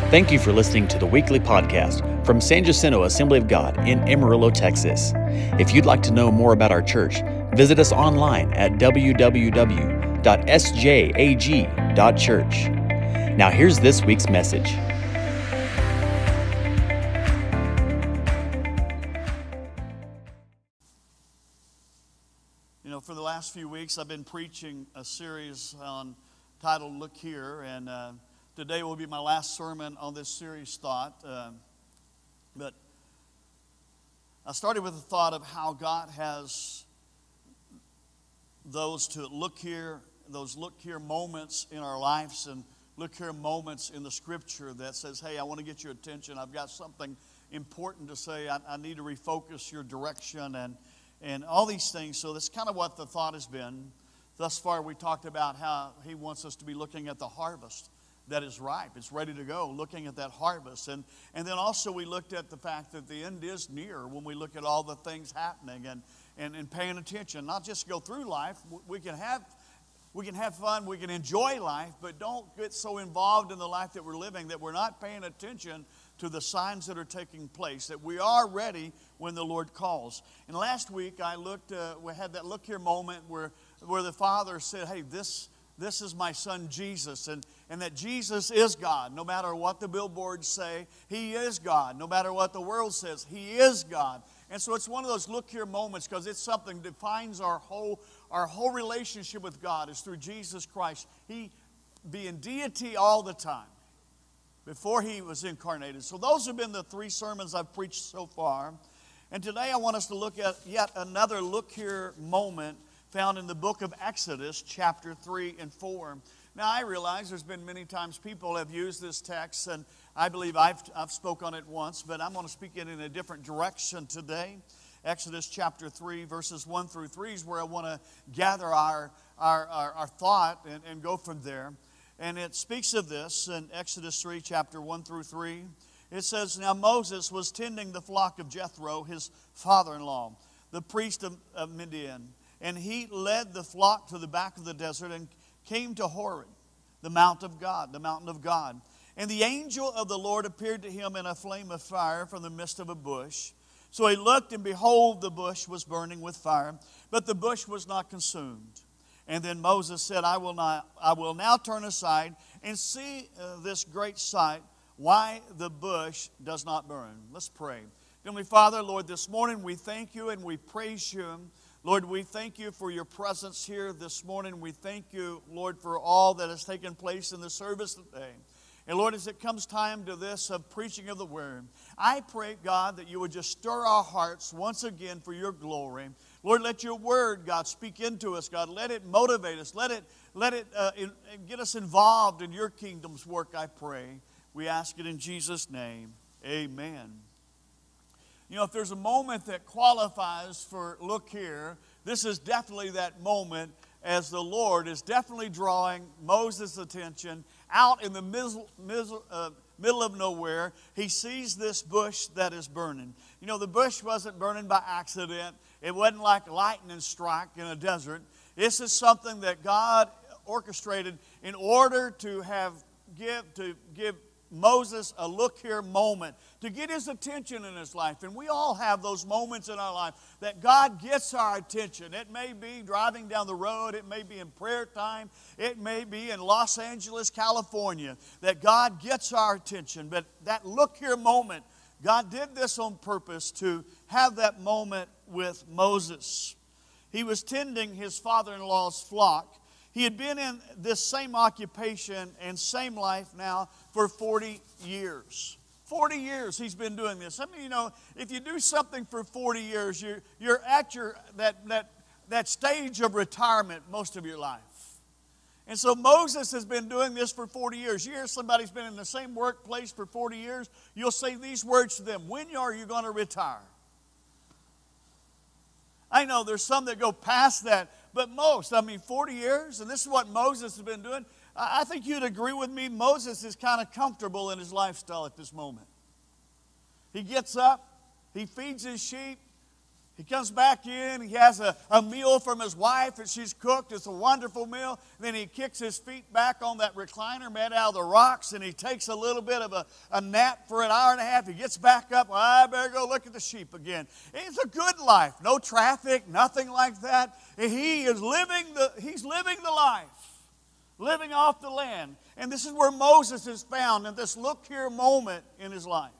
Thank you for listening to the weekly podcast from San Jacinto Assembly of God in Amarillo, Texas. If you'd like to know more about our church, visit us online at www.sjag.church. Now here's this week's message. You know, for the last few weeks, I've been preaching a series titled Look Here, and today will be my last sermon on this series thought. But I started with the thought of how God has those look here moments in our lives, and look here moments in the Scripture that says, hey, I want to get your attention. I've got something important to say. I need to refocus your direction and all these things. So that's kind of what the thought has been. Thus far, we talked about how He wants us to be looking at the harvest that is ripe. It's ready to go, looking at that harvest. And then also we looked at the fact that the end is near when we look at all the things happening and paying attention. Not just go through life. We can have fun, we can enjoy life, but don't get so involved in the life that we're living that we're not paying attention to the signs that are taking place, that we are ready when the Lord calls. And last week we had that look here moment where the Father said, hey, this is my son Jesus, and that Jesus is God. No matter what the billboards say, He is God. No matter what the world says, He is God. And so it's one of those look here moments because it's something that defines our whole relationship with God is through Jesus Christ. He being deity all the time before He was incarnated. So those have been the three sermons I've preached so far. And today I want us to look at yet another look here moment found in the book of Exodus, chapter 3 and 4. Now, I realize there's been many times people have used this text, and I believe I've spoke on it once, but I'm going to speak it in a different direction today. Exodus chapter 3, verses 1 through 3 is where I want to gather our thought and go from there. And it speaks of this in Exodus 3, chapter 1 through 3. It says, Now Moses was tending the flock of Jethro, his father-in-law, the priest of Midian. And he led the flock to the back of the desert and came to Horeb, the mountain of God. And the angel of the Lord appeared to him in a flame of fire from the midst of a bush. So he looked, and behold, the bush was burning with fire, but the bush was not consumed. And then Moses said, I will now turn aside and see this great sight, why the bush does not burn. Let's pray. Heavenly Father, Lord, this morning we thank You and we praise You. Lord, we thank You for Your presence here this morning. We thank You, Lord, for all that has taken place in the service today. And Lord, as it comes time to this of preaching of the Word, I pray, God, that You would just stir our hearts once again for Your glory. Lord, let Your Word, God, speak into us, God. Let it motivate us. Let it get us involved in Your kingdom's work, I pray. We ask it in Jesus' name. Amen. You know, if there's a moment that qualifies for look here, this is definitely that moment as the Lord is definitely drawing Moses' attention out in the middle of nowhere. He sees this bush that is burning. You know, the bush wasn't burning by accident. It wasn't like lightning strike in a desert. This is something that God orchestrated in order to give Moses a look here moment, to get his attention in his life. And we all have those moments in our life that God gets our attention. It may be driving down the road. It may be in prayer time. It may be in Los Angeles, California, that God gets our attention. But that look here moment, God did this on purpose to have that moment with Moses. He was tending his father-in-law's flock. He had been in this same occupation and same life now for 40 years. 40 years he's been doing this. I mean, you know, if you do something for 40 years, you're at that stage of retirement most of your life. And so Moses has been doing this for 40 years. You hear somebody's been in the same workplace for 40 years, you'll say these words to them: when are you going to retire? I know there's some that go past that, but 40 years, and this is what Moses has been doing. I think you'd agree with me, Moses is kind of comfortable in his lifestyle at this moment. He gets up, he feeds his sheep, He comes back in, he has a meal from his wife that she's cooked. It's a wonderful meal. Then he kicks his feet back on that recliner made out of the rocks, and he takes a little bit of a nap for an hour and a half. He gets back up, well, I better go look at the sheep again. It's a good life. No traffic, nothing like that. He's living the life, living off the land. And this is where Moses is found in this look here moment in his life.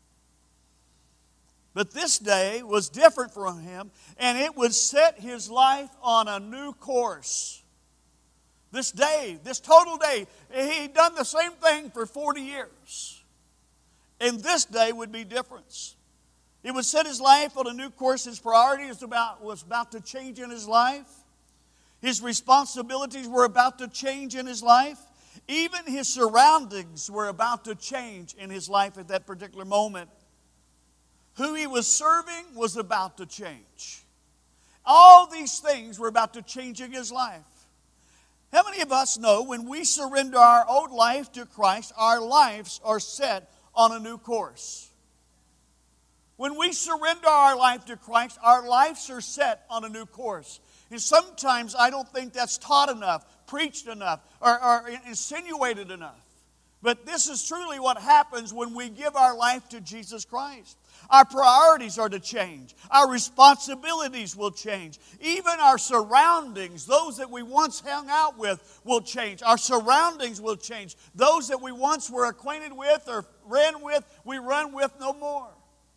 But this day was different from him, and it would set his life on a new course. This day, this total day, he'd done the same thing for 40 years. And this day would be different. It would set his life on a new course. His priority was about to change in his life. His responsibilities were about to change in his life. Even his surroundings were about to change in his life at that particular moment. Who he was serving was about to change. All these things were about to change in his life. How many of us know when we surrender our old life to Christ, our lives are set on a new course? When we surrender our life to Christ, our lives are set on a new course. And sometimes I don't think that's taught enough, preached enough, or insinuated enough. But this is truly what happens when we give our life to Jesus Christ. Our priorities are to change. Our responsibilities will change. Even our surroundings, those that we once hung out with, will change. Our surroundings will change. Those that we once were acquainted with or ran with, we run with no more.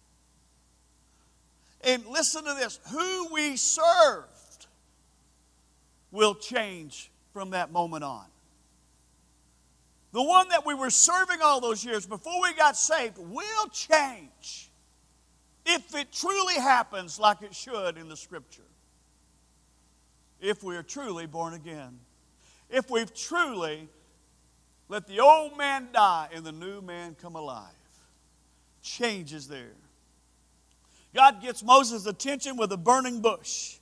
And listen to this. Who we served will change from that moment on. The one that we were serving all those years before we got saved will change if it truly happens like it should in the Scripture. If we are truly born again. If we've truly let the old man die and the new man come alive. Change is there. God gets Moses' attention with a burning bush.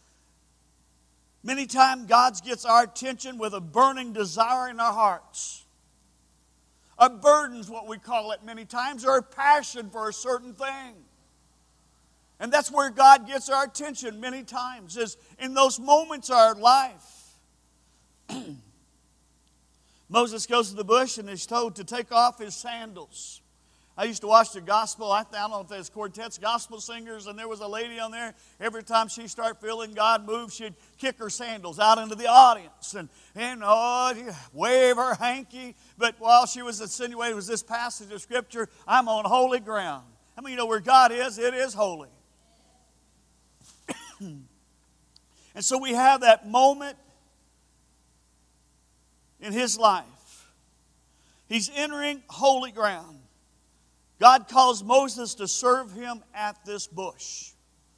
Many times God gets our attention with a burning desire in our hearts. A burden's what we call it many times, or a passion for a certain thing. And that's where God gets our attention many times, is in those moments of our life. Moses goes to the bush and is told to take off his sandals. I used to watch the gospel. I don't know if there's quartets, gospel singers, and there was a lady on there. Every time she started feeling God move, she'd kick her sandals out into the audience and wave her hanky. But while she was insinuating, was this passage of Scripture, I'm on holy ground. How many of you know where God is? It is holy. And so we have that moment in his life. He's entering holy ground. God calls Moses to serve him at this bush.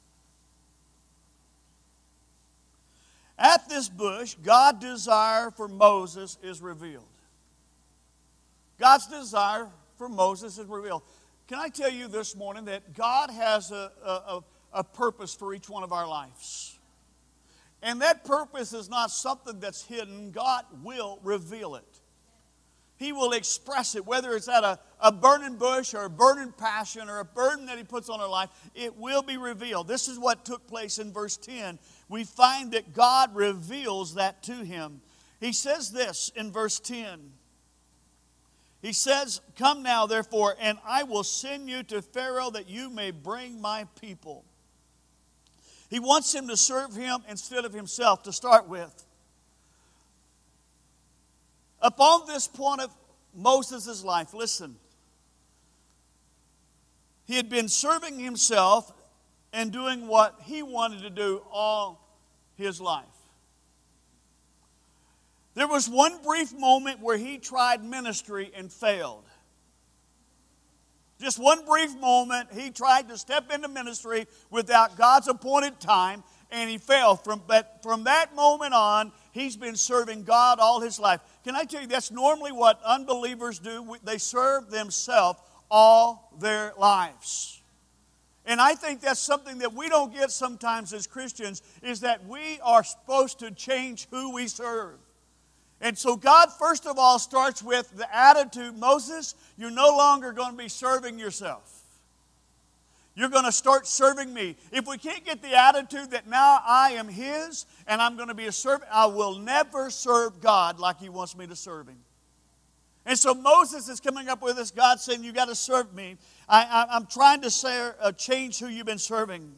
At this bush, God's desire for Moses is revealed. God's desire for Moses is revealed. Can I tell you this morning that God has a purpose for each one of our lives? And that purpose is not something that's hidden. God will reveal it. He will express it, whether it's at a burning bush or a burning passion or a burden that he puts on our life, it will be revealed. This is what took place in verse 10. We find that God reveals that to him. He says this in verse 10. He says, "Come now, therefore, and I will send you to Pharaoh that you may bring my people." He wants him to serve him instead of himself to start with. Upon this point of Moses' life, listen, he had been serving himself and doing what he wanted to do all his life. There was one brief moment where he tried ministry and failed. Just one brief moment, he tried to step into ministry without God's appointed time, and he failed. From that moment on, he's been serving God all his life. Can I tell you, that's normally what unbelievers do. They serve themselves all their lives. And I think that's something that we don't get sometimes as Christians, is that we are supposed to change who we serve. And so God, first of all, starts with the attitude, Moses, you're no longer going to be serving yourself. You're going to start serving me. If we can't get the attitude that now I am His and I'm going to be a servant, I will never serve God like He wants me to serve Him. And so Moses is coming up with this, God saying, you got to serve me. I'm trying to change who you've been serving.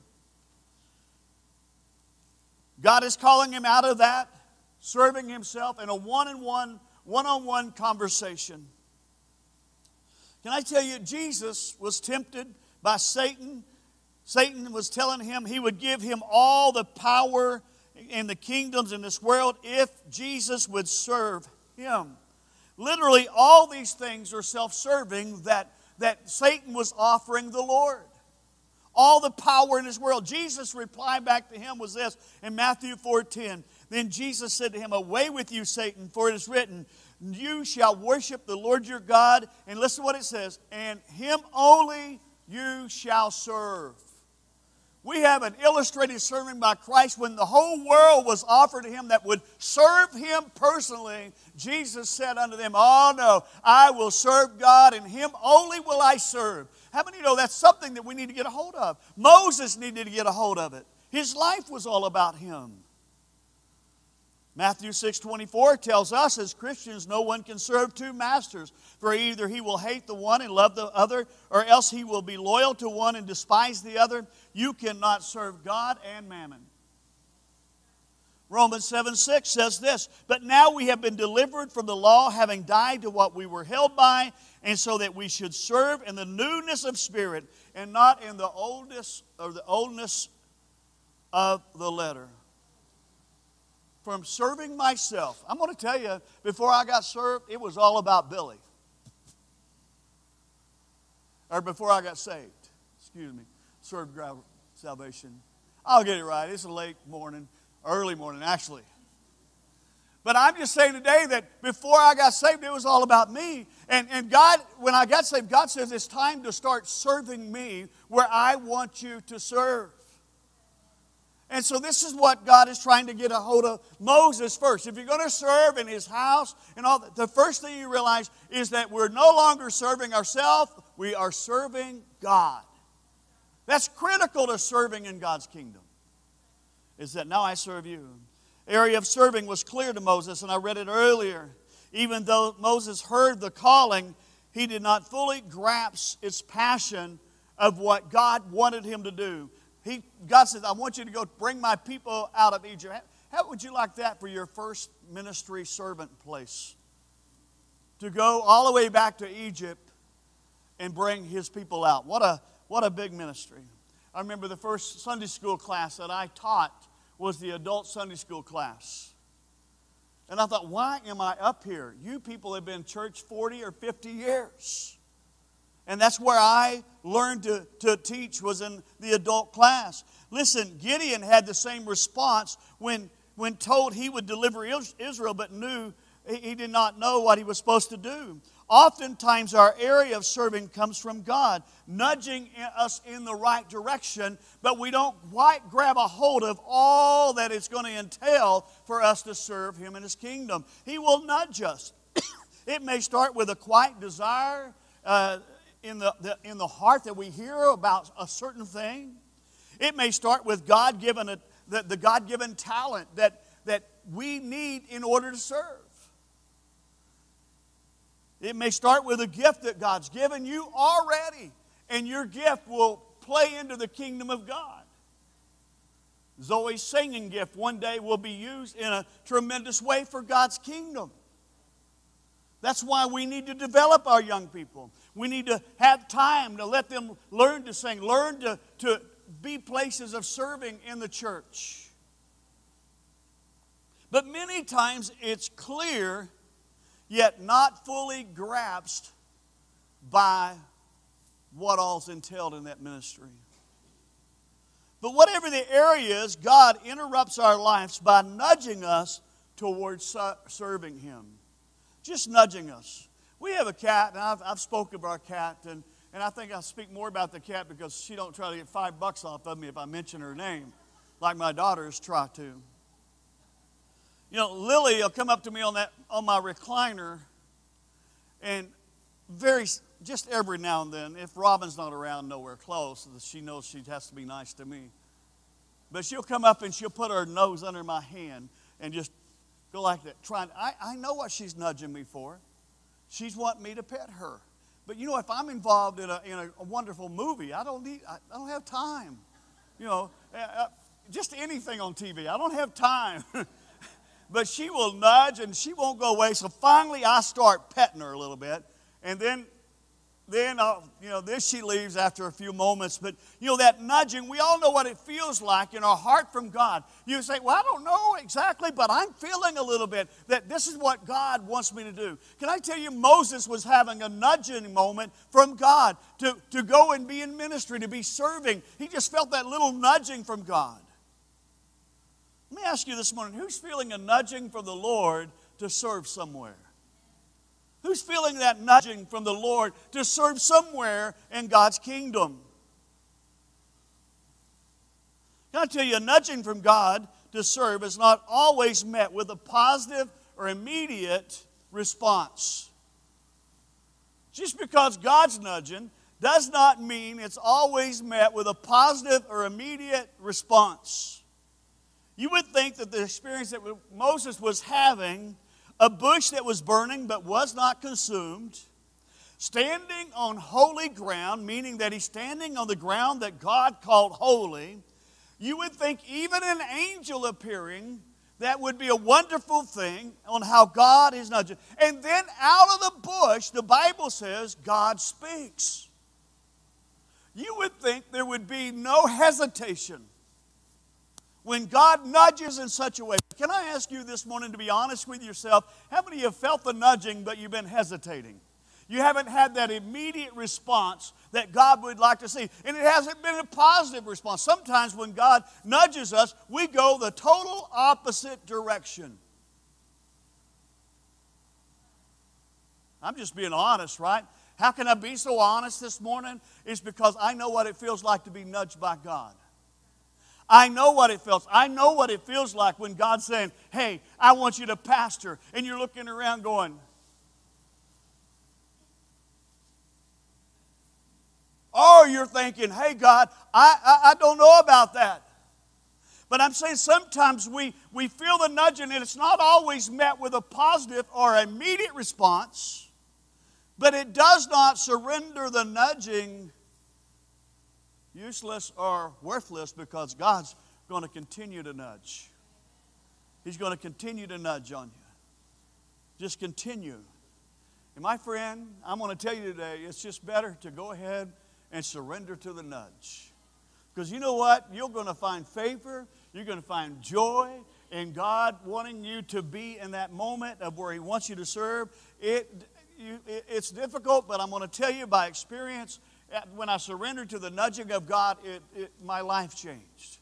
God is calling him out of that, serving himself in a one-on-one conversation. Can I tell you, Jesus was tempted by Satan. Satan was telling him he would give him all the power and the kingdoms in this world if Jesus would serve him. Literally, all these things are self-serving that Satan was offering the Lord. All the power in this world. Jesus' reply back to him was this in Matthew 4:10. Then Jesus said to him, away with you, Satan, for it is written, you shall worship the Lord your God. And listen to what it says, and Him only you shall serve. We have an illustrated sermon by Christ when the whole world was offered to Him that would serve Him personally. Jesus said unto them, oh no, I will serve God and Him only will I serve. How many know that's something that we need to get a hold of? Moses needed to get a hold of it. His life was all about Him. Matthew 6:24 tells us as Christians no one can serve two masters, for either he will hate the one and love the other, or else he will be loyal to one and despise the other. You cannot serve God and mammon. Romans 7:6 says this, but now we have been delivered from the law, having died to what we were held by, and so that we should serve in the newness of spirit and not in the oldness of the letter. From serving myself. I'm going to tell you, before I got served, it was all about Billy. Or before I got saved. Excuse me. Served salvation. I'll get it right. It's a late morning, early morning actually. But I'm just saying today that before I got saved, it was all about me. And God, when I got saved, God says it's time to start serving me where I want you to serve. And so this is what God is trying to get a hold of Moses first. If you're going to serve in his house and all that, the first thing you realize is that we're no longer serving ourselves, we are serving God. That's critical to serving in God's kingdom. Is that now I serve you. The area of serving was clear to Moses, and I read it earlier. Even though Moses heard the calling, he did not fully grasp its passion of what God wanted him to do. God says, I want you to go bring my people out of Egypt. How would you like that for your first ministry servant place? To go all the way back to Egypt and bring His people out. What a big ministry. I remember the first Sunday school class that I taught was the adult Sunday school class. And I thought, why am I up here? You people have been in church 40 or 50 years. And that's where I learned to teach, was in the adult class. Listen, Gideon had the same response when told he would deliver Israel, but he did not know what he was supposed to do. Oftentimes our area of serving comes from God, nudging us in the right direction, but we don't quite grab a hold of all that it's going to entail for us to serve Him in His kingdom. He will nudge us. It may start with a quiet desire, in the heart that we hear about a certain thing. It may start with the God-given talent that we need in order to serve. It may start with a gift that God's given you already, and your gift will play into the kingdom of God. Zoe's singing gift one day will be used in a tremendous way for God's kingdom. That's why we need to develop our young people. We need to have time to let them learn to sing, learn to be places of serving in the church. But many times it's clear, yet not fully grasped by what all's entailed in that ministry. But whatever the area is, God interrupts our lives by nudging us towards serving Him. Just nudging us. We have a cat, and I've spoken of our cat, and I think I'll speak more about the cat because she don't try to get $5 off of me if I mention her name, like my daughters try to. You know, Lily will come up to me on my recliner, and just every now and then, if Robin's not around nowhere close, she knows she has to be nice to me. But she'll come up and she'll put her nose under my hand and just go like that. I know what she's nudging me for. She's wanting me to pet her. But you know, if I'm involved in a wonderful movie, I don't have time. You know, just anything on TV. I don't have time. But she will nudge and she won't go away. So finally I start petting her a little bit. And then she leaves after a few moments. But, you know, that nudging, we all know what it feels like in our heart from God. You say, well, I don't know exactly, but I'm feeling a little bit that this is what God wants me to do. Can I tell you, Moses was having a nudging moment from God to go and be in ministry, to be serving. He just felt that little nudging from God. Let me ask you this morning, who's feeling a nudging from the Lord to serve somewhere? Who's feeling that nudging from the Lord to serve somewhere in God's kingdom? Can I tell you, a nudging from God to serve is not always met with a positive or immediate response. Just because God's nudging does not mean it's always met with a positive or immediate response. You would think that the experience that Moses was having, a bush that was burning but was not consumed, standing on holy ground, meaning that he's standing on the ground that God called holy, you would think even an angel appearing, that would be a wonderful thing on how God is nudging. And then out of the bush, the Bible says, God speaks. You would think there would be no hesitation when God nudges in such a way. Can I ask you this morning to be honest with yourself? How many of you have felt the nudging but you've been hesitating? You haven't had that immediate response that God would like to see. And it hasn't been a positive response. Sometimes when God nudges us, we go the total opposite direction. I'm just being honest, right? How can I be so honest this morning? It's because I know what it feels like to be nudged by God. I know what it feels. I know what it feels like when God's saying, hey, I want you to pastor. And you're looking around going, or you're thinking, hey, God, I don't know about that. But I'm saying sometimes we feel the nudging and it's not always met with a positive or immediate response. But it does not surrender the nudging useless or worthless, because God's going to continue to nudge. He's going to continue to nudge on you. Just continue. And my friend, I'm going to tell you today, it's just better to go ahead and surrender to the nudge. Because you know what? You're going to find favor. You're going to find joy in God wanting you to be in that moment of where He wants you to serve. It's difficult, but I'm going to tell you by experience, when I surrendered to the nudging of God, my life changed.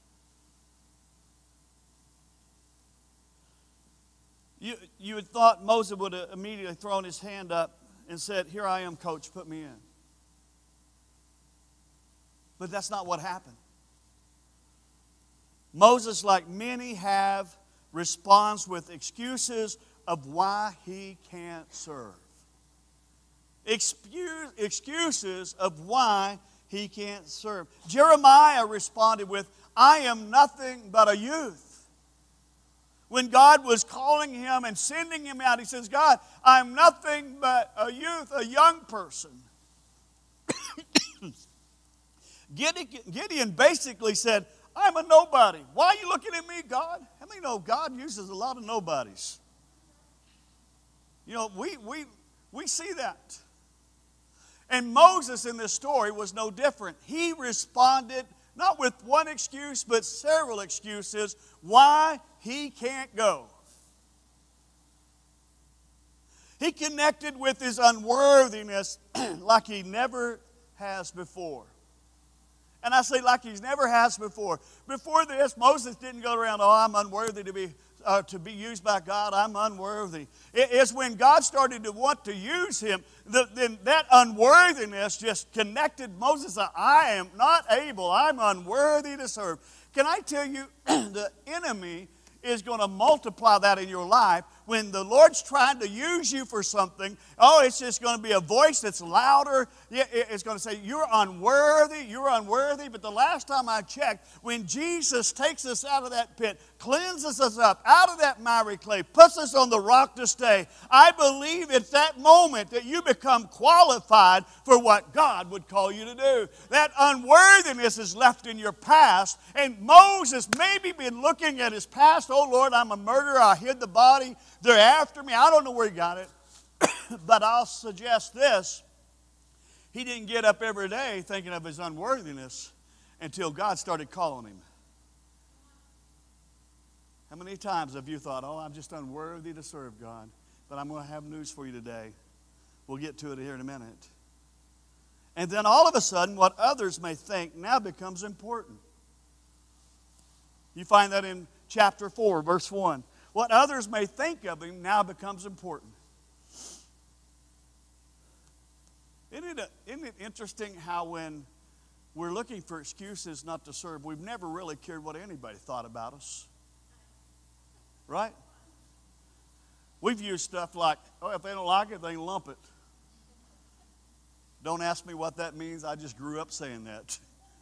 You had thought Moses would have immediately thrown his hand up and said, here I am, coach, put me in. But that's not what happened. Moses, like many have, responds with excuses of why he can't serve. Excuses of why he can't serve. Jeremiah responded with, I am nothing but a youth. When God was calling him and sending him out, he says, God, I'm nothing but a youth, a young person. Gideon basically said, I'm a nobody. Why are you looking at me, God? How many know God uses a lot of nobodies? You know, we see that. And Moses in this story was no different. He responded not with one excuse, but several excuses why he can't go. He connected with his unworthiness like he never has before. And I say like he's never has before. Before this, Moses didn't go around, oh, I'm unworthy to be used by God. I'm unworthy. It's when God started to want to use him, then that unworthiness just connected Moses. I am not able. I'm unworthy to serve. Can I tell you, the enemy is going to multiply that in your life when the Lord's trying to use you for something, oh, it's just going to be a voice that's louder. It's going to say, you're unworthy, you're unworthy. But the last time I checked, when Jesus takes us out of that pit, cleanses us up out of that miry clay, puts us on the rock to stay, I believe it's that moment that you become qualified for what God would call you to do. That unworthiness is left in your past, and Moses maybe been looking at his past. Oh Lord, I'm a murderer, I hid the body, they're after me, I don't know where he got it. But I'll suggest this, he didn't get up every day thinking of his unworthiness until God started calling him. How many times have you thought, oh, I'm just unworthy to serve God? But I'm going to have news for you today. We'll get to it here in a minute. And then all of a sudden, what others may think now becomes important. You find that in chapter 4, verse 1. What others may think of him now becomes important. Isn't it interesting how when we're looking for excuses not to serve, we've never really cared what anybody thought about us? Right? We've used stuff like, oh, if they don't like it, they can lump it. Don't ask me what that means. I just grew up saying that.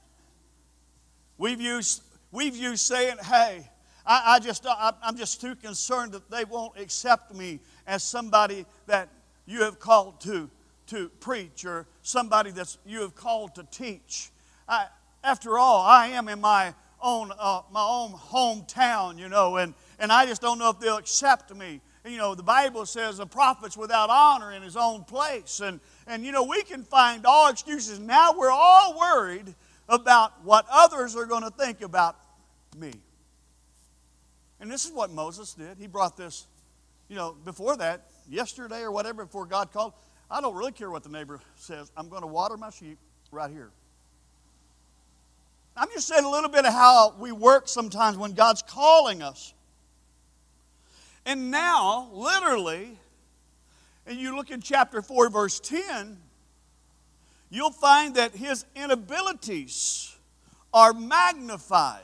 We've used saying, hey, I'm just too concerned that they won't accept me as somebody that you have called to preach, or somebody that you have called to teach. After all, I am in my own hometown, and I just don't know if they'll accept me. The Bible says a prophet's without honor in his own place. And we can find all excuses. Now we're all worried about what others are going to think about me. And this is what Moses did. He brought this, before that, yesterday or whatever, before God called, I don't really care what the neighbor says. I'm going to water my sheep right here. I'm just saying a little bit of how we work sometimes when God's calling us. And now, literally, and you look in chapter 4, verse 10, you'll find that his inabilities are magnified.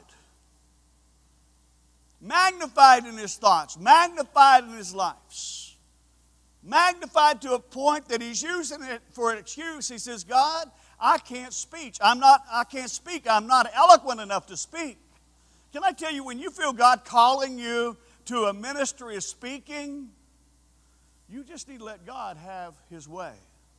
Magnified in his thoughts, magnified in his lives. Magnified to a point that he's using it for an excuse. He says, God, I can't speak. I'm not eloquent enough to speak. Can I tell you, when you feel God calling you to a ministry of speaking, you just need to let God have his way.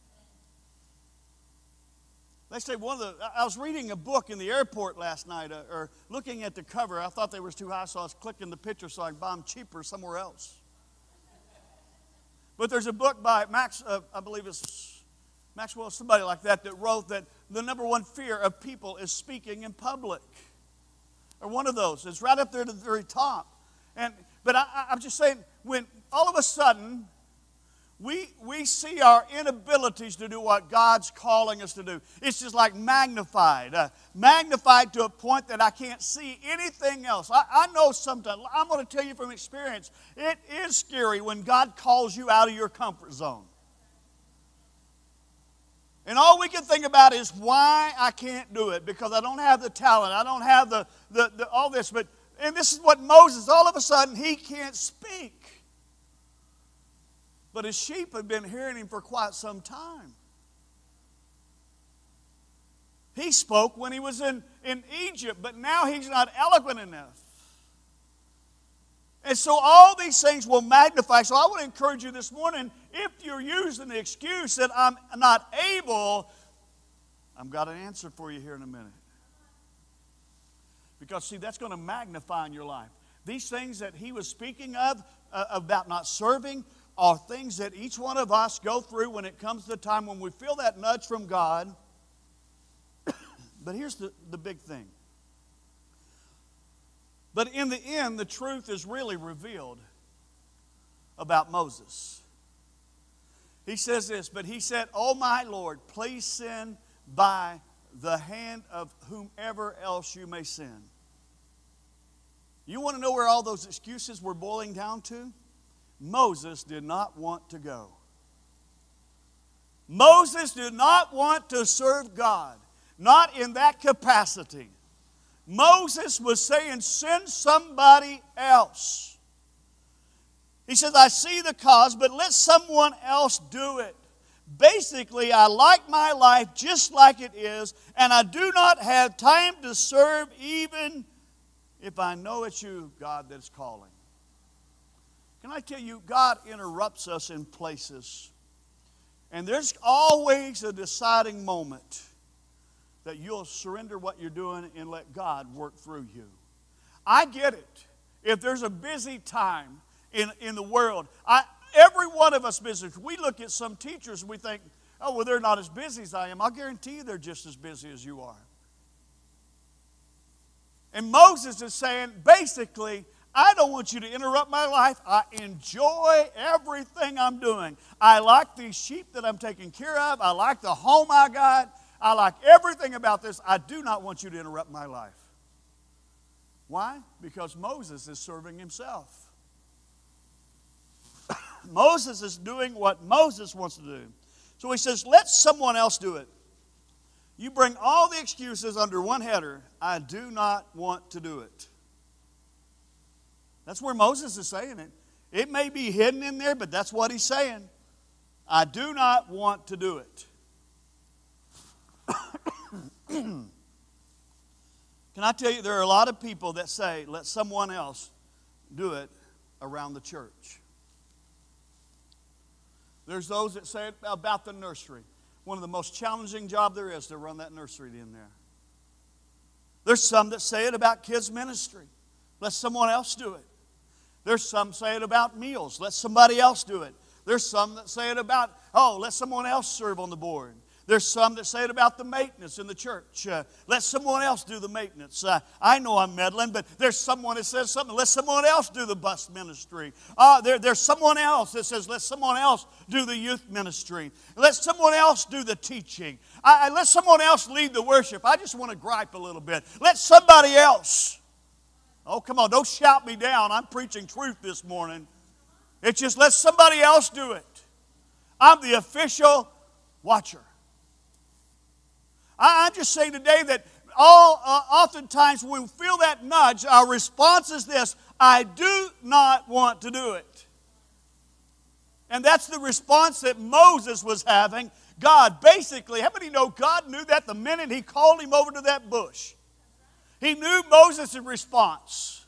They say I was reading a book in the airport last night, or looking at the cover. I thought they were too high, so I was clicking the picture so I could buy them cheaper somewhere else. But there's a book by I believe it's Maxwell, somebody like that wrote that the number one fear of people is speaking in public. Or one of those. It's right up there to the very top. But I'm just saying, when all of a sudden we see our inabilities to do what God's calling us to do, it's just like magnified to a point that I can't see anything else. I know sometimes, I'm going to tell you from experience, it is scary when God calls you out of your comfort zone. And all we can think about is why I can't do it, because I don't have the talent, I don't have the all this. And this is what Moses, all of a sudden, he can't speak. But his sheep had been hearing him for quite some time. He spoke when he was in Egypt, but now he's not eloquent enough. And so all these things will magnify. So I would encourage you this morning, if you're using the excuse that I'm not able, I've got an answer for you here in a minute. Because, see, that's going to magnify in your life. These things that he was speaking of, about not serving, are things that each one of us go through when it comes to the time when we feel that nudge from God. But here's the big thing. But in the end, the truth is really revealed about Moses. He says this, but he said, "Oh my Lord, please send by the hand of whomever else you may send." You want to know where all those excuses were boiling down to? Moses did not want to go. Moses did not want to serve God, not in that capacity. – Moses was saying, send somebody else. He says, I see the cause, but let someone else do it. Basically, I like my life just like it is, and I do not have time to serve even if I know it's you, God, that's calling. Can I tell you, God interrupts us in places. And there's always a deciding moment that you'll surrender what you're doing and let God work through you. I get it. If there's a busy time in the world, every one of us busy. We look at some teachers and we think, oh, well, they're not as busy as I am. I'll guarantee you they're just as busy as you are. And Moses is saying, basically, I don't want you to interrupt my life. I enjoy everything I'm doing. I like these sheep that I'm taking care of. I like the home I got. I like everything about this. I do not want you to interrupt my life. Why? Because Moses is serving himself. Moses is doing what Moses wants to do. So he says, let someone else do it. You bring all the excuses under one header. I do not want to do it. That's where Moses is saying it. It may be hidden in there, but that's what he's saying. I do not want to do it. Can I tell you, there are a lot of people that say, let someone else do it around the church. There's those that say it about the nursery. One of the most challenging jobs there is to run that nursery in there. There's some that say it about kids' ministry. Let someone else do it. There's some say it about meals. Let somebody else do it. There's some that say it about, let someone else serve on the board. There's some that say it about the maintenance in the church. Let someone else do the maintenance. I know I'm meddling, but there's someone that says something. Let someone else do the bus ministry. There's someone else that says, let someone else do the youth ministry. Let someone else do the teaching. Let someone else lead the worship. I just want to gripe a little bit. Let somebody else. Oh, come on, don't shout me down. I'm preaching truth this morning. It's just let somebody else do it. I'm the official watcher. I'm just saying today that oftentimes when we feel that nudge, our response is this: I do not want to do it. And that's the response that Moses was having. God, basically, how many know God knew that the minute he called him over to that bush? He knew Moses' response.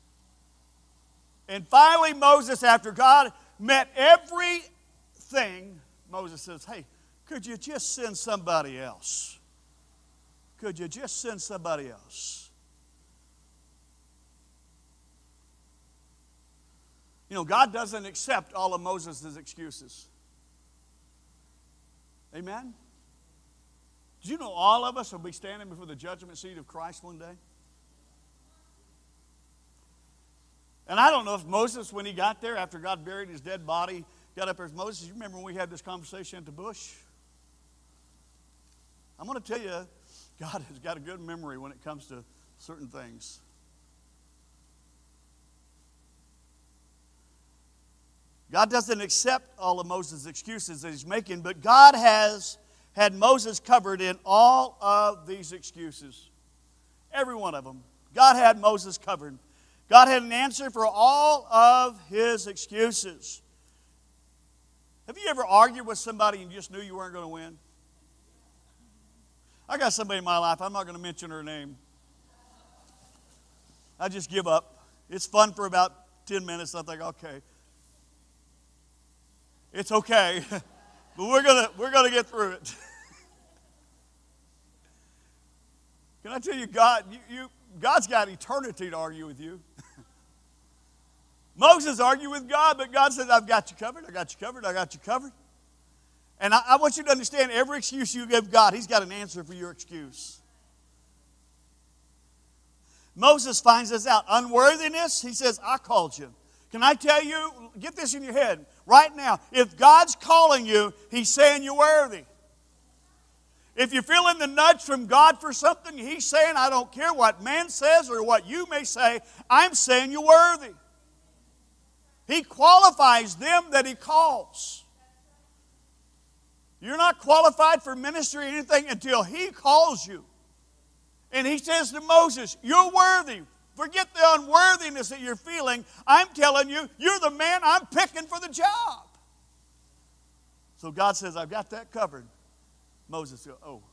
And finally, Moses, after God met everything, Moses says, hey, could you just send somebody else? Could you just send somebody else? You know, God doesn't accept all of Moses' excuses. Amen? Did you know all of us will be standing before the judgment seat of Christ one day? And I don't know if Moses, when he got there, after God buried his dead body, got up there. Moses, you remember when we had this conversation at the bush? I'm going to tell you, God has got a good memory when it comes to certain things. God doesn't accept all of Moses' excuses that he's making, but God has had Moses covered in all of these excuses. Every one of them. God had Moses covered. God had an answer for all of his excuses. Have you ever argued with somebody and you just knew you weren't going to win? I got somebody in my life, I'm not going to mention her name. I just give up. It's fun for about 10 minutes. I think, okay. It's okay. But we're gonna get through it. Can I tell you, God's got eternity to argue with you. Moses argued with God, but God said, I've got you covered, I got you covered, I got you covered. And I want you to understand, every excuse you give God, he's got an answer for your excuse. Moses finds this out. Unworthiness, he says, I called you. Can I tell you, get this in your head right now. If God's calling you, he's saying you're worthy. If you're feeling the nudge from God for something, he's saying, I don't care what man says or what you may say, I'm saying you're worthy. He qualifies them that he calls. You're not qualified for ministry or anything until he calls you. And he says to Moses, you're worthy. Forget the unworthiness that you're feeling. I'm telling you, you're the man I'm picking for the job. So God says, I've got that covered. Moses goes, oh.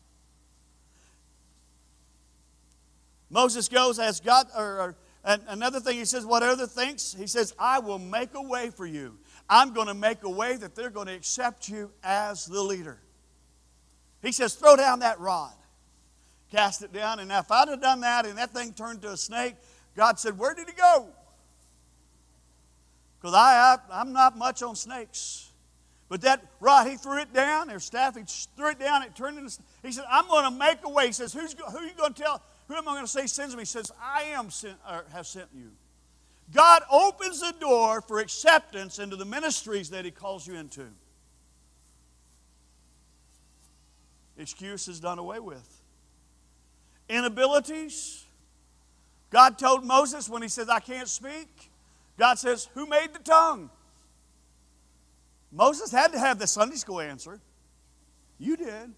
Moses goes as God, and another thing he says, whatever thinks, he says, I will make a way for you. I'm going to make a way that they're going to accept you as the leader. He says, throw down that rod. Cast it down. And now if I'd have done that and that thing turned to a snake, God said, where did he go? Because I'm not much on snakes. But that rod, he threw it down, or staff, he threw it down, it turned into, he said, I'm going to make a way. He says, who are you going to tell? Who am I going to say sends me? He says, I have sent you. God opens the door for acceptance into the ministries that he calls you into. Excuse is done away with. Inabilities. God told Moses when he says, I can't speak, God says, who made the tongue? Moses had to have the Sunday school answer. You did.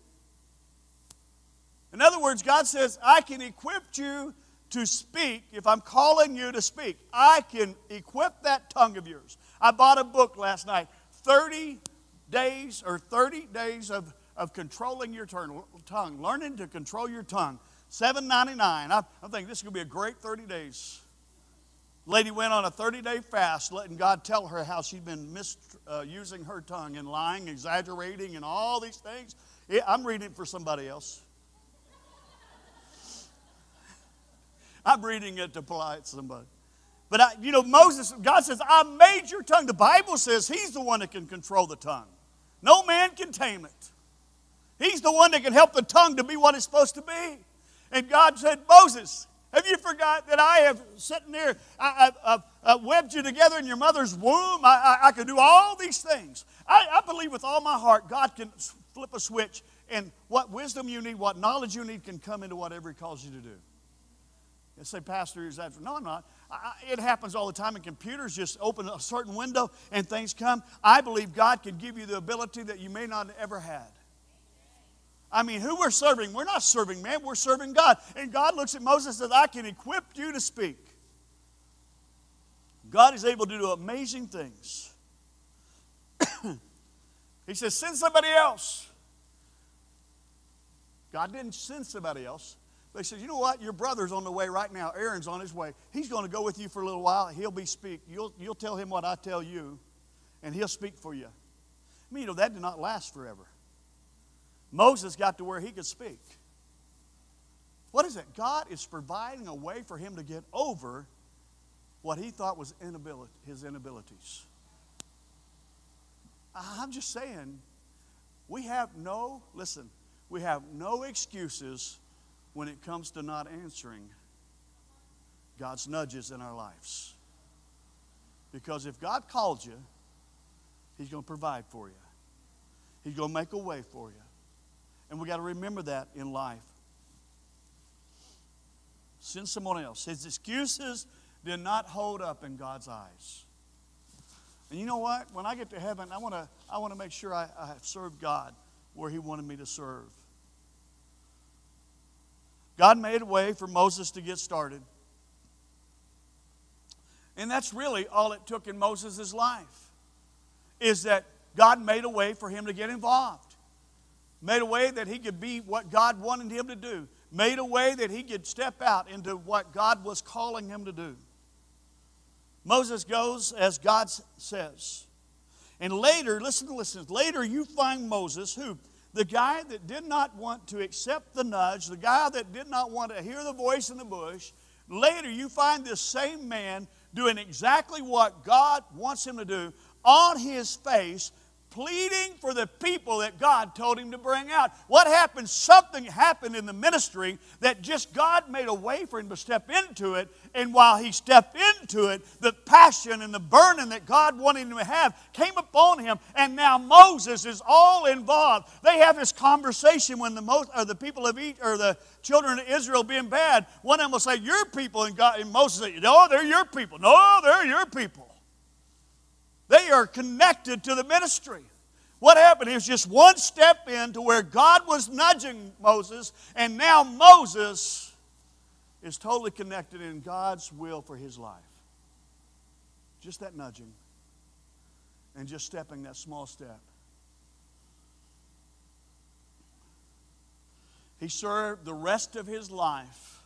In other words, God says, I can equip you to speak if I'm calling you to speak. I can equip that tongue of yours. I bought a book last night, 30 days of controlling your tongue, learning to control your tongue. $7.99. I think this is going to be a great 30 days. Lady went on a 30-day fast, letting God tell her how she'd been misusing her tongue and lying, exaggerating, and all these things. I'm reading it for somebody else. I'm reading it to polite somebody. But Moses, God says, I made your tongue. The Bible says he's the one that can control the tongue. No man can tame it. He's the one that can help the tongue to be what it's supposed to be. And God said, Moses, have you forgot that I have sitting there, I've webbed you together in your mother's womb? I can do all these things. I believe with all my heart God can flip a switch, and what wisdom you need, what knowledge you need can come into whatever he calls you to do. You say, Pastor, is that? No, I'm not. It happens all the time, and computers just open a certain window and things come. I believe God can give you the ability that you may not have ever had. I mean, who we're serving? We're not serving man, we're serving God. And God looks at Moses and says, I can equip you to speak. God is able to do amazing things. He says, send somebody else. God didn't send somebody else. But he says, you know what? Your brother's on the way right now. Aaron's on his way. He's going to go with you for a little while. He'll speak. You'll tell him what I tell you, and he'll speak for you. I mean, that did not last forever. Moses got to where he could speak. What is it? God is providing a way for him to get over what he thought was his inabilities. I'm just saying, we have no excuses when it comes to not answering God's nudges in our lives. Because if God called you, he's going to provide for you. He's going to make a way for you. And we got to remember that in life. Send someone else. His excuses did not hold up in God's eyes. And you know what? When I get to heaven, I want to make sure I have served God where he wanted me to serve. God made a way for Moses to get started. And that's really all it took in Moses' life, is that God made a way for him to get involved. Made a way that he could be what God wanted him to do. Made a way that he could step out into what God was calling him to do. Moses goes as God says. And later, listen, later you find Moses, who? The guy that did not want to accept the nudge, the guy that did not want to hear the voice in the bush. Later you find this same man doing exactly what God wants him to do, on his face, pleading for the people that God told him to bring out. What happened? Something happened in the ministry that just God made a way for him to step into it. And while he stepped into it, the passion and the burning that God wanted him to have came upon him. And now Moses is all involved. They have this conversation when the people of the children of Israel being bad. One of them will say, your people. And Moses will say, no, they're your people. No, they're your people. They are connected to the ministry. What happened? It was just one step in to where God was nudging Moses, and now Moses is totally connected in God's will for his life. Just that nudging and just stepping that small step. He served the rest of his life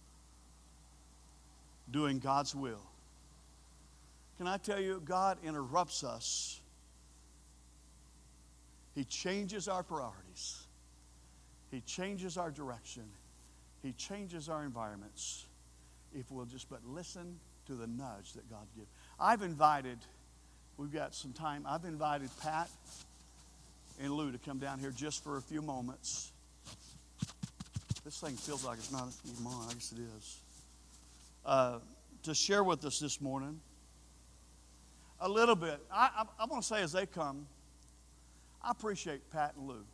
doing God's will. Can I tell you, God interrupts us. He changes our priorities. He changes our direction. He changes our environments if we'll just but listen to the nudge that God gives. We've got some time, I've invited Pat and Lou to come down here just for a few moments. This thing feels like it's not even on. I guess it is. To share with us this morning a little bit. I want to say as they come, I appreciate Pat and Lou.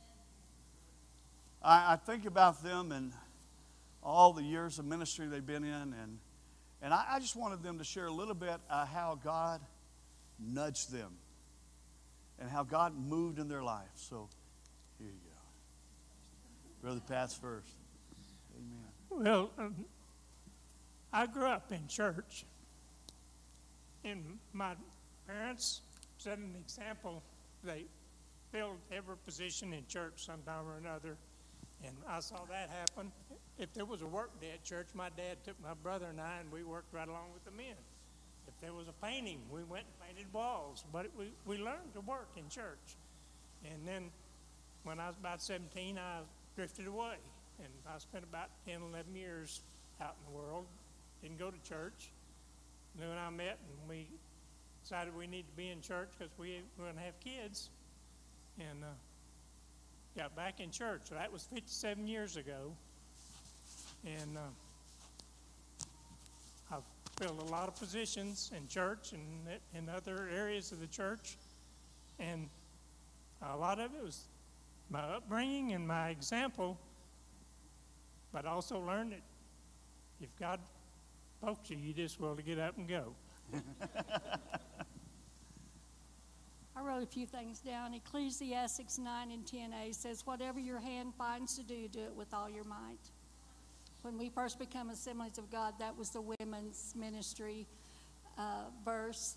I think about them and all the years of ministry they've been in, and I just wanted them to share a little bit how God nudged them and how God moved in their life. So here you go. Brother Pat's first. Amen. Well, I grew up in church, and my parents set an example. They filled every position in church sometime or another, and I saw that happen. If there was a work day at church, my dad took my brother and I, and we worked right along with the men. If there was a painting, we went and painted walls. But we learned to work in church. And then when I was about 17, I drifted away. And I spent about 10, 11 years out in the world. Didn't go to church. Lou and I met, and we decided we needed to be in church because we were going to have kids. And got back in church. So that was 57 years ago. And I've filled a lot of positions in church and in other areas of the church. And a lot of it was my upbringing and my example, but I also learned that if God pokes you, you just will to get up and go. I wrote a few things down. Ecclesiastes 9 and 10a says, whatever your hand finds to do, do it with all your might. When we first became Assemblies of God, that was the women's ministry verse.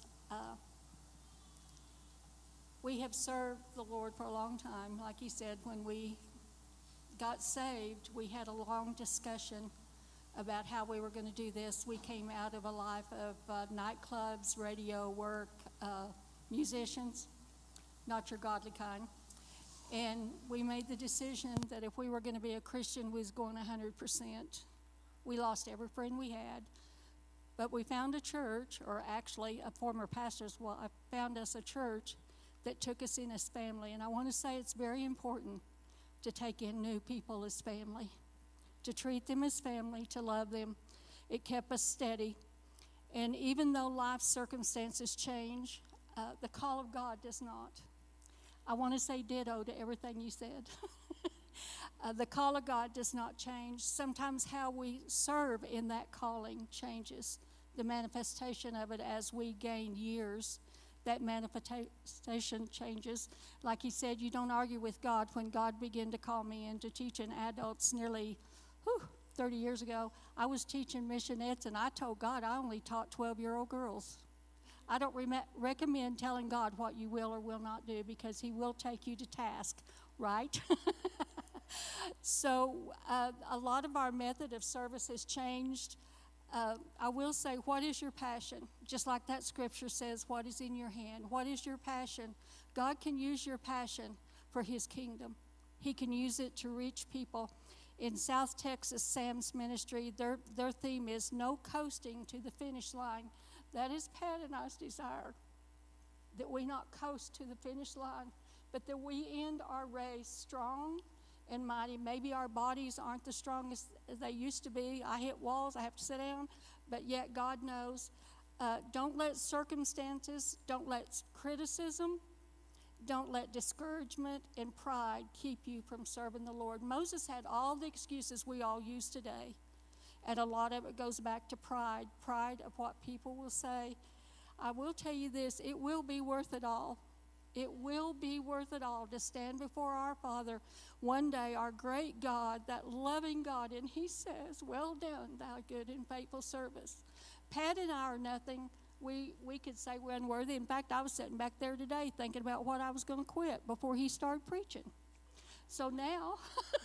We have served the Lord for a long time. Like he said, when we got saved, we had a long discussion about how we were going to do this. We came out of a life of nightclubs, radio work, musicians, not your godly kind. And we made the decision that if we were going to be a Christian, we was going 100%. We lost every friend we had. But we found a church, or actually a former pastor's wife found us a church that took us in as family. And I want to say it's very important to take in new people as family, to treat them as family, to love them. It kept us steady. And even though life circumstances change, the call of God does not. I want to say ditto to everything you said. The call of God does not change. Sometimes how we serve in that calling changes. The manifestation of it as we gain years, that manifestation changes. Like he said, you don't argue with God. When God began to call me into teaching adults nearly 30 years ago, I was teaching missionettes, and I told God I only taught 12-year-old girls. I don't recommend telling God what you will or will not do, because he will take you to task, right? So a lot of our method of service has changed. I will say, what is your passion? Just like that scripture says, what is in your hand? What is your passion? God can use your passion for his kingdom. He can use it to reach people. In South Texas, Sam's ministry, their theme is no coasting to the finish line. That is Pat and I's desire, that we not coast to the finish line, but that we end our race strong and mighty. Maybe our bodies aren't the strongest as they used to be. I hit walls, I have to sit down, but yet God knows. Don't let circumstances, don't let criticism, don't let discouragement and pride keep you from serving the Lord. Moses had all the excuses we all use today. And a lot of it goes back to pride of what people will say. I will tell you this, it will be worth it all. It will be worth it all to stand before our Father one day, our great God, that loving God, and He says, well done, thou good and faithful servant. Pat and I are nothing. We could say we're unworthy. In fact, I was sitting back there today thinking about what I was going to quit before he started preaching. So now,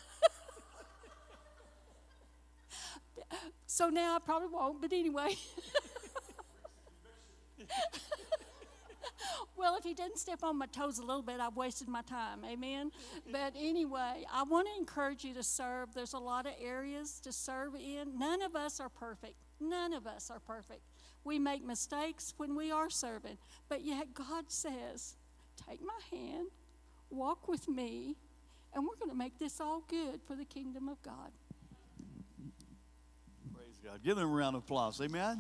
I probably won't, but anyway. Well, if he didn't step on my toes a little bit, I've wasted my time. Amen? But anyway, I want to encourage you to serve. There's a lot of areas to serve in. None of us are perfect. None of us are perfect. We make mistakes when we are serving. But yet God says, take my hand, walk with me, and we're going to make this all good for the kingdom of God. Praise God. Give them a round of applause. Amen?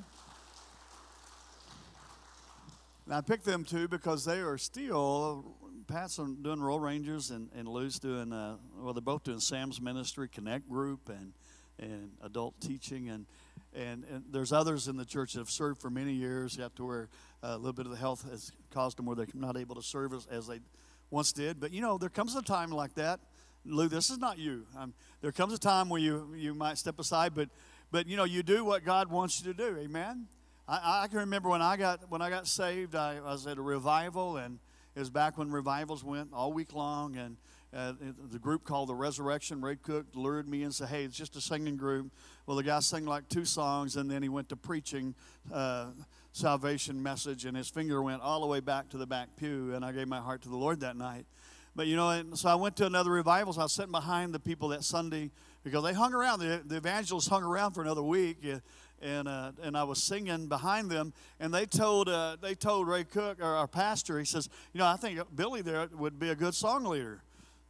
Now, I picked them two because they are still, Pat's doing Roll Rangers and Lou's doing, they're both doing Sam's Ministry, Connect Group, and adult teaching. And there's others in the church that have served for many years, yet to where a little bit of the health has caused them where they're not able to serve as they once did. But, there comes a time like that. Lou, this is not you. There comes a time where you might step aside, but you do what God wants you to do. Amen? I can remember when I got saved, I was at a revival, and it was back when revivals went all week long, and the group called The Resurrection, Ray Cook lured me and said, hey, it's just a singing group. Well, the guy sang like 2 songs, and then he went to preaching salvation message, and his finger went all the way back to the back pew, and I gave my heart to the Lord that night. But, so I went to another revival, so I was sitting behind the people that Sunday, because they hung around, the evangelists hung around for another week, and I was singing behind them, and they told Ray Cook, or our pastor, he says, I think Billy there would be a good song leader.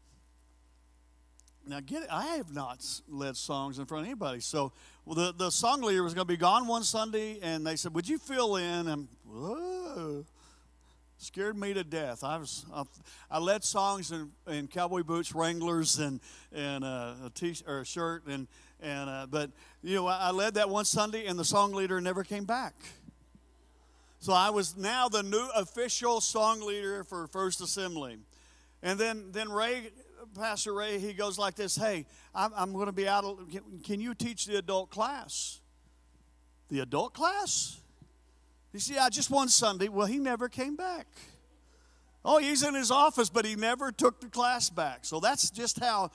Now get it, I have not led songs in front of anybody. So the song leader was going to be gone one Sunday, and they said, would you fill in? And whoa, scared me to death. I led songs in cowboy boots, Wranglers, and a t-shirt or a shirt, but I led that one Sunday, and the song leader never came back. So I was now the new official song leader for First Assembly, and then Pastor Ray, he goes like this, hey, I'm going to be out. Can you teach the adult class? The adult class? You see, just one Sunday. Well, he never came back. Oh, he's in his office, but he never took the class back. So that's just how.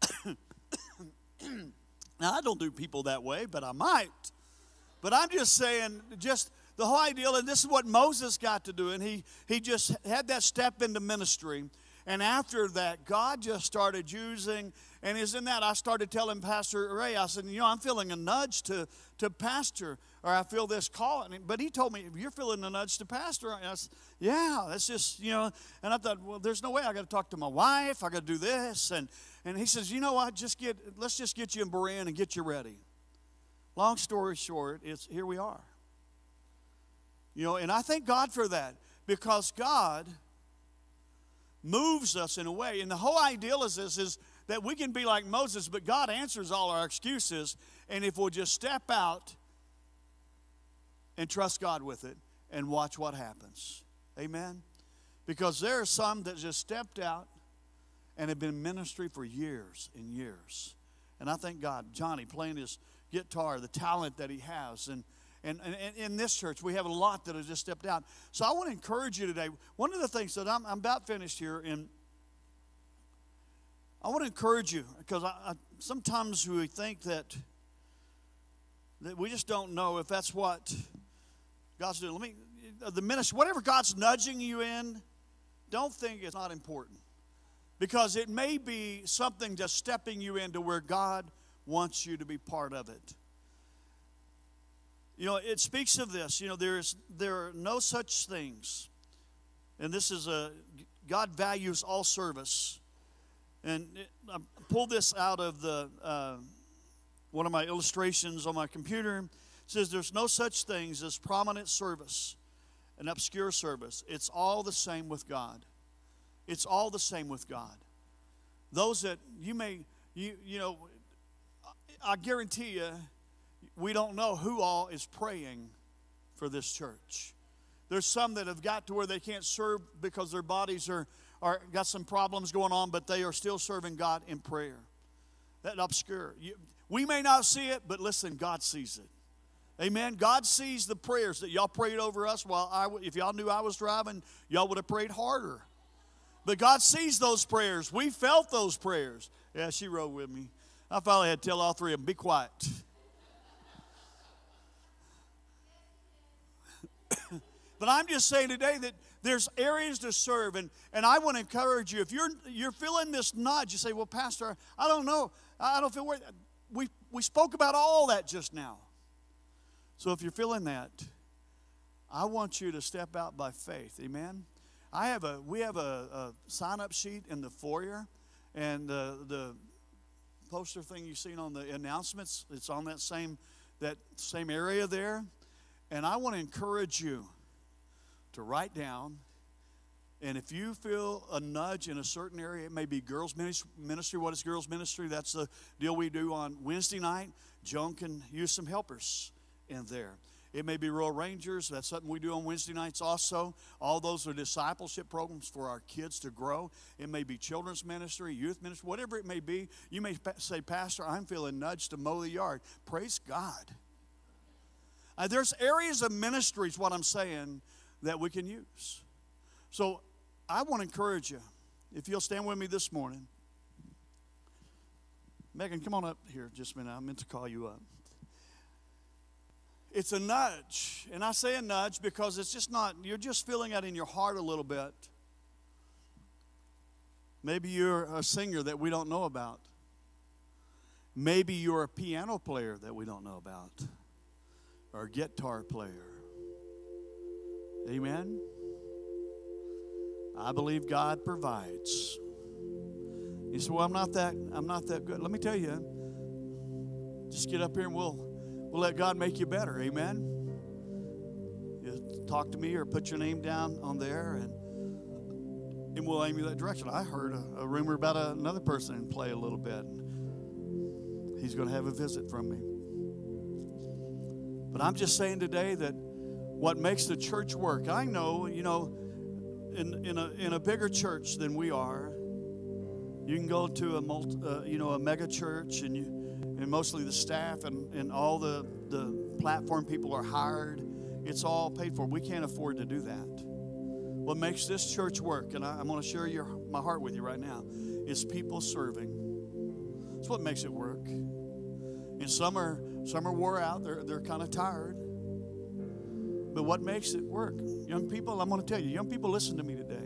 Now, I don't do people that way, but I might. But I'm just saying, just the whole idea, and this is what Moses got to do, and he just had that step into ministry. And after that, God just started using, and in that I started telling Pastor Ray, I said, I'm feeling a nudge to pastor, or I feel this call. But he told me, you're feeling a nudge to pastor. And I said, yeah, that's just, and I thought, well, there's no way. I got to talk to my wife. I got to do this. And he says, you know what, let's just get you in Berean and get you ready. Long story short, here we are. And I thank God for that, because God moves us in a way. And the whole ideal is that we can be like Moses, but God answers all our excuses. And if we'll just step out and trust God with it and watch what happens. Amen? Because there are some that just stepped out and have been in ministry for years and years. And I thank God, Johnny playing his guitar, the talent that he has, and in this church, we have a lot that have just stepped out. So I want to encourage you today. One of the things that I'm about finished here, and I want to encourage you, because sometimes we think that we just don't know if that's what God's doing. The ministry, whatever God's nudging you in, don't think it's not important, because it may be something just stepping you into where God wants you to be part of it. It speaks of this. There are no such things. And this is God values all service. And I pulled this out of one of my illustrations on my computer. It says there's no such things as prominent service and obscure service. It's all the same with God. It's all the same with God. Those that I guarantee you, we don't know who all is praying for this church. There's some that have got to where they can't serve because their bodies are got some problems going on, but they are still serving God in prayer. That obscure. We may not see it, but listen, God sees it. Amen. God sees the prayers that y'all prayed over us while if y'all knew I was driving, y'all would have prayed harder. But God sees those prayers. We felt those prayers. Yeah, she rode with me. I finally had to tell all three of them, be quiet. But I'm just saying today that there's areas to serve, and I want to encourage you. If you're feeling this nudge, you say, well, Pastor, I don't know. I don't feel worried. We spoke about all that just now. So if you're feeling that, I want you to step out by faith. Amen? We have a sign-up sheet in the foyer, and the poster thing you've seen on the announcements, it's on that same area there. And I want to encourage you to write down, and if you feel a nudge in a certain area, it may be girls ministry. What is girls ministry? That's the deal we do on Wednesday night. Joan can use some helpers in there. It may be Royal Rangers. That's something we do on Wednesday nights also. All those are discipleship programs for our kids to grow. It may be children's ministry, youth ministry, whatever it may be. You may say, Pastor, I'm feeling nudged to mow the yard. Praise God. There's areas of ministries, what I'm saying, that we can use. So I want to encourage you, if you'll stand with me this morning. Megan, come on up here just a minute. I meant to call you up. It's a nudge. And I say a nudge because it's just not, you're just feeling it in your heart a little bit. Maybe you're a singer that we don't know about. Maybe you're a piano player that we don't know about. Or a guitar player. Amen? I believe God provides. You say, well, I'm not that good. Let me tell you, just get up here and we'll let God make you better. Amen? You talk to me or put your name down on there and we'll aim you that direction. I heard a rumor about another person and play a little bit. He's going to have a visit from me. But I'm just saying today that what makes the church work, I know, in a bigger church than we are, you can go to a mega church and mostly the staff and all the platform people are hired. It's all paid for. We can't afford to do that. What makes this church work, and I'm going to share my heart with you right now, is people serving. That's what makes it work. And some are wore out. They're kind of tired. But what makes it work? Young people, I'm going to tell you, young people, listen to me today.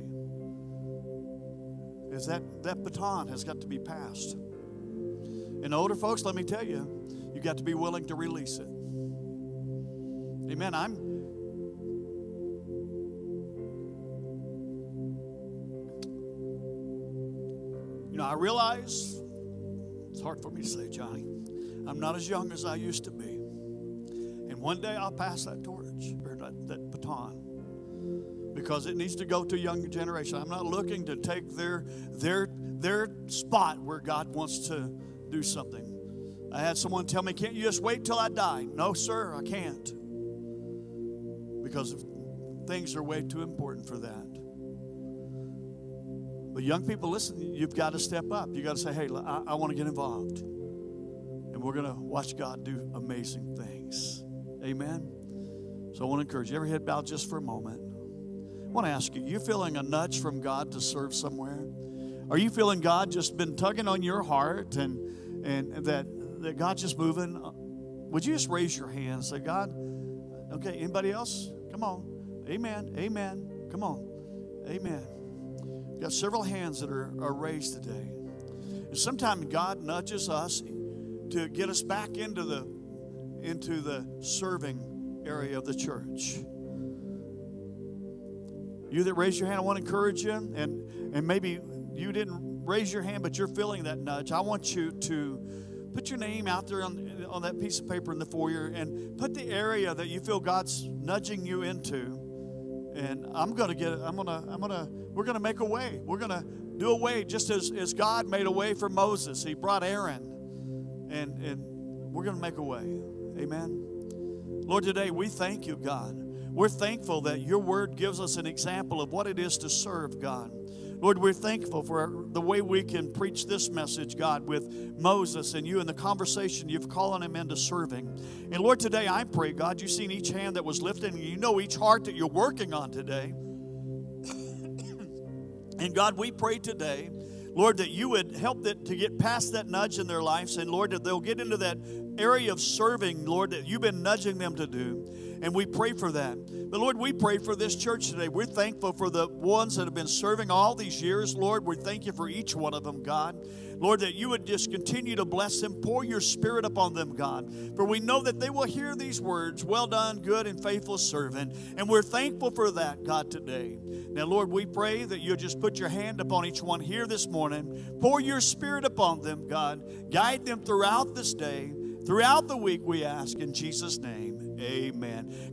Is that baton has got to be passed. And older folks, let me tell you, you got to be willing to release it. Amen. I realize, it's hard for me to say, Johnny, I'm not as young as I used to be. And one day I'll pass that torch, or that baton, because it needs to go to a younger generation. I'm not looking to take their spot where God wants to do something. I had someone tell me, can't you just wait till I die? No, sir, I can't. Because things are way too important for that. But young people, listen, you've got to step up. You've got to say, hey, I want to get involved. And we're going to watch God do amazing things. Amen? So I want to encourage you. Every head bowed just for a moment. I want to ask you feeling a nudge from God to serve somewhere? Are you feeling God just been tugging on your heart and that God's just moving? Would you just raise your hand and say, God, okay, anybody else? Come on. Amen. Amen. Come on. Amen. We've got several hands that are raised today. And sometimes God nudges us to get us back into the serving area of the church. You that raise your hand, I want to encourage you, and maybe you didn't raise your hand, but you're feeling that nudge. I want you to put your name out there on that piece of paper in the foyer and put the area that you feel God's nudging you into. And we're gonna make a way. We're gonna do a way just as God made a way for Moses. He brought Aaron, and we're gonna make a way. Amen. Lord, today we thank you, God. We're thankful that your word gives us an example of what it is to serve, God. Lord, we're thankful for the way we can preach this message, God, with Moses and you and the conversation you've calling him into serving. And Lord, today I pray, God, you've seen each hand that was lifted, and you know each heart that you're working on today. And God, we pray today, Lord, that you would help them to get past that nudge in their lives, and Lord, that they'll get into that area of serving, Lord, that you've been nudging them to do. And we pray for that. But Lord, we pray for this church today. We're thankful for the ones that have been serving all these years, Lord. We thank you for each one of them, God. Lord, that you would just continue to bless them, pour your spirit upon them, God. For we know that they will hear these words, well done, good and faithful servant. And we're thankful for that, God, today. Now, Lord, we pray that you'll just put your hand upon each one here this morning. Pour your spirit upon them, God. Guide them throughout this day, throughout the week, we ask in Jesus' name. Amen.